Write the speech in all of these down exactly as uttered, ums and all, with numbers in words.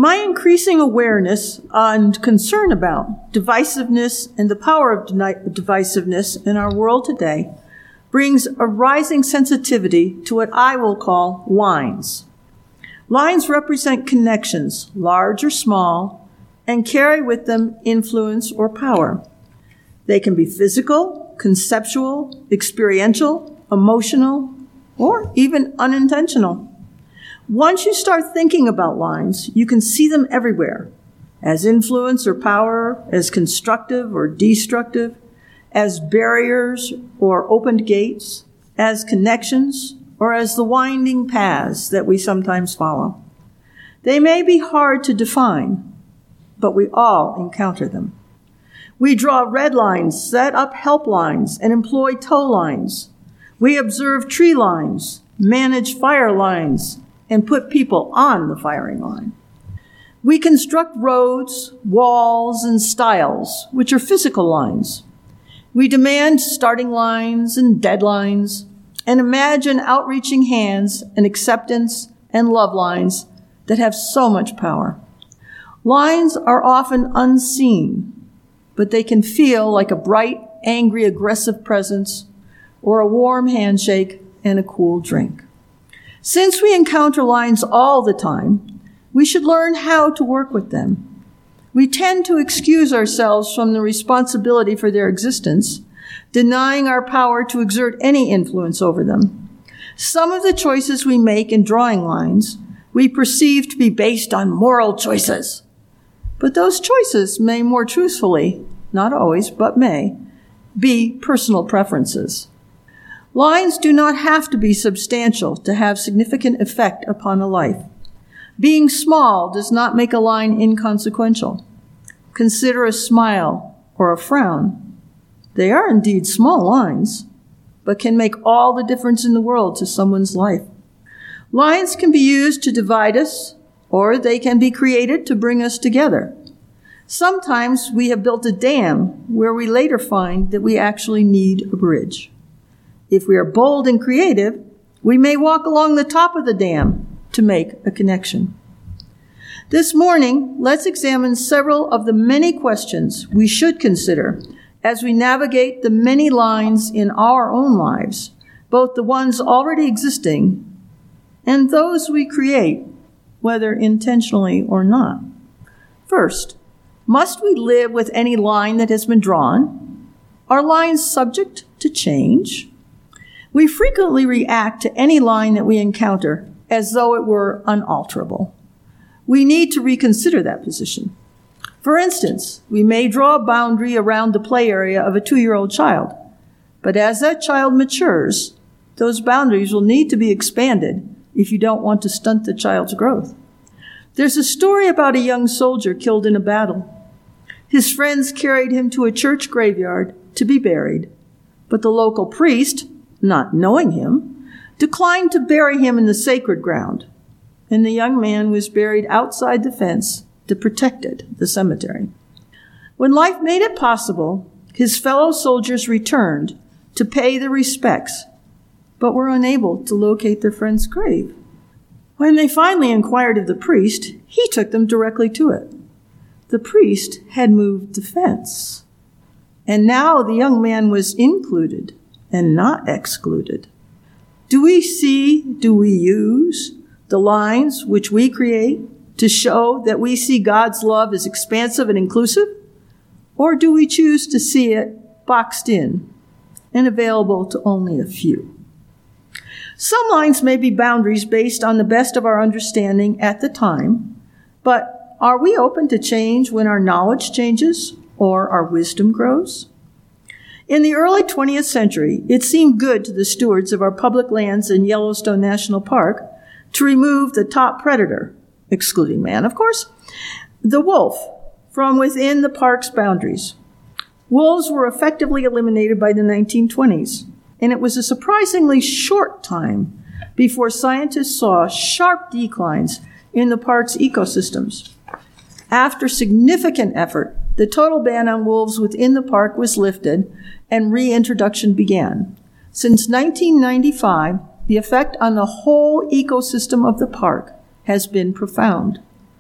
My increasing awareness and concern about divisiveness and the power of divisiveness in our world today brings a rising sensitivity to what I will call lines. Lines represent connections, large or small, and carry with them influence or power. They can be physical, conceptual, experiential, emotional, or even unintentional. Once you start thinking about lines, you can see them everywhere, as influence or power, as constructive or destructive, as barriers or opened gates, as connections, or as the winding paths that we sometimes follow. They may be hard to define, but we all encounter them. We draw red lines, set up help lines, and employ tow lines. We observe tree lines, manage fire lines, and put people on the firing line. We construct roads, walls, and stiles, which are physical lines. We demand starting lines and deadlines, and imagine outreaching hands and acceptance and love lines that have so much power. Lines are often unseen, but they can feel like a bright, angry, aggressive presence, or a warm handshake and a cool drink. Since we encounter lines all the time, we should learn how to work with them. We tend to excuse ourselves from the responsibility for their existence, denying our power to exert any influence over them. Some of the choices we make in drawing lines we perceive to be based on moral choices. But those choices may more truthfully, not always, but may, be personal preferences. Lines do not have to be substantial to have significant effect upon a life. Being small does not make a line inconsequential. Consider a smile or a frown. They are indeed small lines, but can make all the difference in the world to someone's life. Lines can be used to divide us, or they can be created to bring us together. Sometimes we have built a dam where we later find that we actually need a bridge. If we are bold and creative, we may walk along the top of the dam to make a connection. This morning, let's examine several of the many questions we should consider as we navigate the many lines in our own lives, both the ones already existing and those we create, whether intentionally or not. First, must we live with any line that has been drawn? Are lines subject to change? We frequently react to any line that we encounter as though it were unalterable. We need to reconsider that position. For instance, we may draw a boundary around the play area of a two-year-old child, but as that child matures, those boundaries will need to be expanded if you don't want to stunt the child's growth. There's a story about a young soldier killed in a battle. His friends carried him to a church graveyard to be buried, but the local priest, not knowing him, declined to bury him in the sacred ground, and the young man was buried outside the fence that protected the cemetery. When life made it possible, his fellow soldiers returned to pay their respects, but were unable to locate their friend's grave. When they finally inquired of the priest, he took them directly to it. The priest had moved the fence, and now the young man was included and not excluded. Do we see, do we use the lines which we create to show that we see God's love as expansive and inclusive? Or do we choose to see it boxed in and available to only a few? Some lines may be boundaries based on the best of our understanding at the time, but are we open to change when our knowledge changes or our wisdom grows? In the early twentieth century, it seemed good to the stewards of our public lands in Yellowstone National Park to remove the top predator, excluding man, of course, the wolf, from within the park's boundaries. Wolves were effectively eliminated by the nineteen twenties, and it was a surprisingly short time before scientists saw sharp declines in the park's ecosystems. After significant effort, the total ban on wolves within the park was lifted and reintroduction began. Since nineteen ninety-five, the effect on the whole ecosystem of the park has been profound.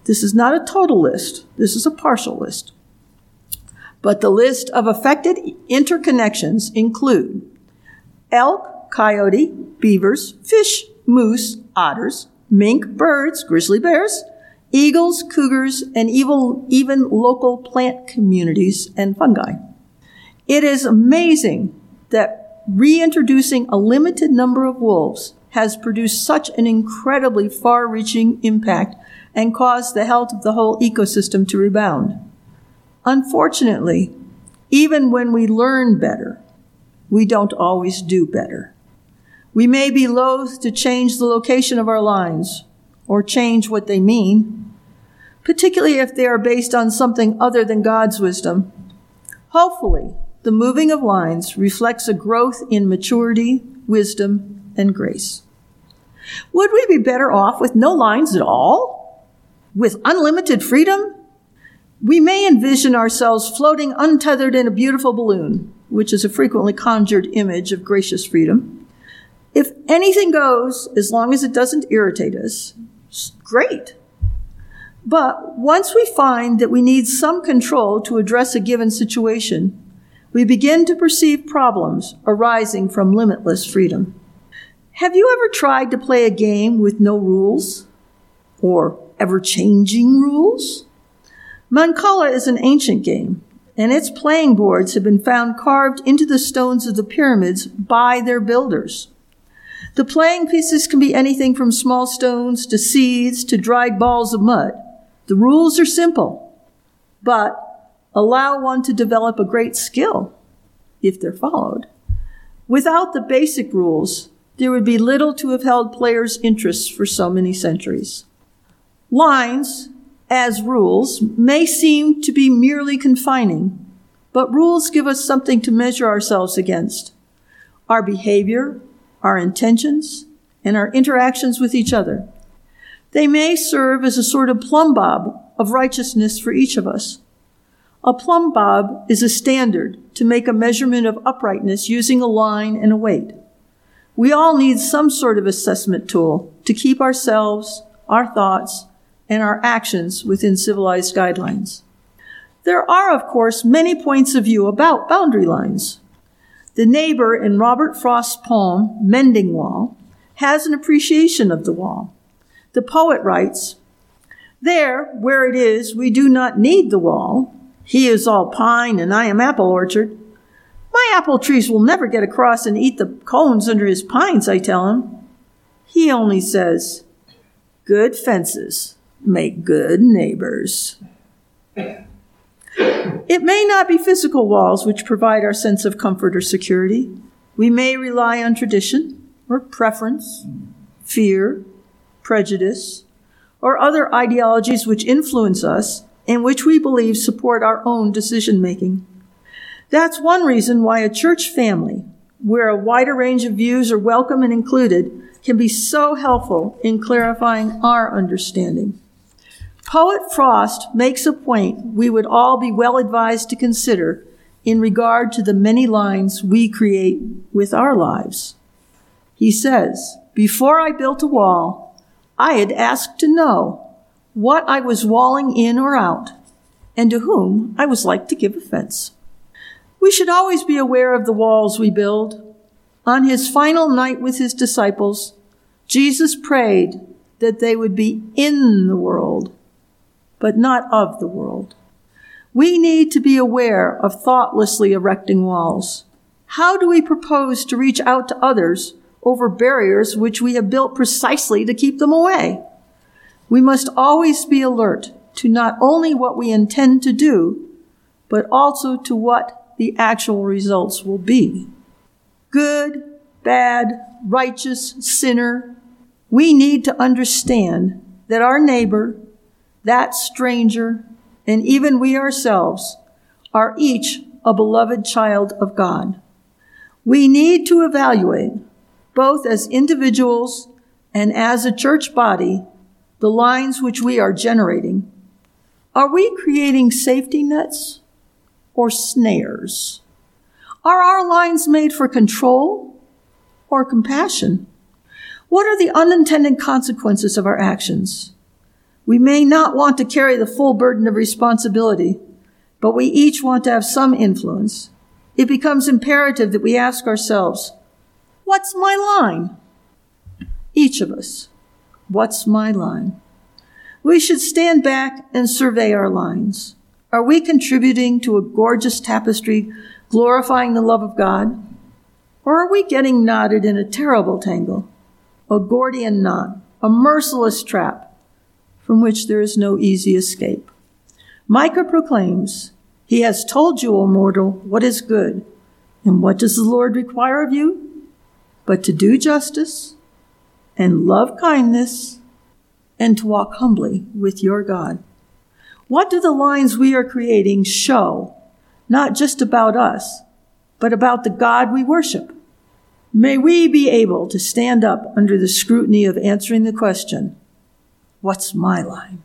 This is not a total list. This is a partial list. But the list of affected interconnections include elk, coyote, beavers, fish, moose, otters, mink, birds, grizzly bears, eagles, cougars, and even, even local plant communities and fungi. It is amazing that reintroducing a limited number of wolves has produced such an incredibly far-reaching impact and caused the health of the whole ecosystem to rebound. Unfortunately, even when we learn better, we don't always do better. We may be loath to change the location of our lines or change what they mean, particularly if they are based on something other than God's wisdom. Hopefully, the moving of lines reflects a growth in maturity, wisdom, and grace. Would we be better off with no lines at all? With unlimited freedom? We may envision ourselves floating untethered in a beautiful balloon, which is a frequently conjured image of gracious freedom. If anything goes, as long as it doesn't irritate us, great. But once we find that we need some control to address a given situation, we begin to perceive problems arising from limitless freedom. Have you ever tried to play a game with no rules? Or ever-changing rules? Mancala is an ancient game, and its playing boards have been found carved into the stones of the pyramids by their builders. The playing pieces can be anything from small stones to seeds to dried balls of mud. The rules are simple, but allow one to develop a great skill if they're followed. Without the basic rules, there would be little to have held players' interests for so many centuries. Lines, as rules, may seem to be merely confining, but rules give us something to measure ourselves against. Our behavior, our intentions, and our interactions with each other. They may serve as a sort of plumb bob of righteousness for each of us. A plumb bob is a standard to make a measurement of uprightness using a line and a weight. We all need some sort of assessment tool to keep ourselves, our thoughts, and our actions within civilized guidelines. There are, of course, many points of view about boundary lines. The neighbor in Robert Frost's poem, Mending Wall, has an appreciation of the wall. The poet writes, "There, where it is, we do not need the wall. He is all pine and I am apple orchard. My apple trees will never get across and eat the cones under his pines, I tell him. He only says, good fences make good neighbors." It may not be physical walls which provide our sense of comfort or security. We may rely on tradition or preference, fear, prejudice, or other ideologies which influence us and which we believe support our own decision-making. That's one reason why a church family, where a wider range of views are welcome and included, can be so helpful in clarifying our understanding. Poet Frost makes a point we would all be well advised to consider in regard to the many lines we create with our lives. He says, "Before I built a wall, I had asked to know what I was walling in or out, and to whom I was like to give offense." We should always be aware of the walls we build. On his final night with his disciples, Jesus prayed that they would be in the world, but not of the world. We need to be aware of thoughtlessly erecting walls. How do we propose to reach out to others over barriers which we have built precisely to keep them away? We must always be alert to not only what we intend to do, but also to what the actual results will be. Good, bad, righteous, sinner, we need to understand that our neighbor, that stranger, and even we ourselves are each a beloved child of God. We need to evaluate, both as individuals and as a church body, the lines which we are generating. Are we creating safety nets or snares? Are our lines made for control or compassion? What are the unintended consequences of our actions? We may not want to carry the full burden of responsibility, but we each want to have some influence. It becomes imperative that we ask ourselves, what's my line? Each of us, what's my line? We should stand back and survey our lines. Are we contributing to a gorgeous tapestry glorifying the love of God? Or are we getting knotted in a terrible tangle, a Gordian knot, a merciless trap from which there is no easy escape? Micah proclaims, "He has told you, O mortal, what is good. And what does the Lord require of you? But to do justice and love kindness and to walk humbly with your God." What do the lines we are creating show, not just about us, but about the God we worship? May we be able to stand up under the scrutiny of answering the question, what's my line?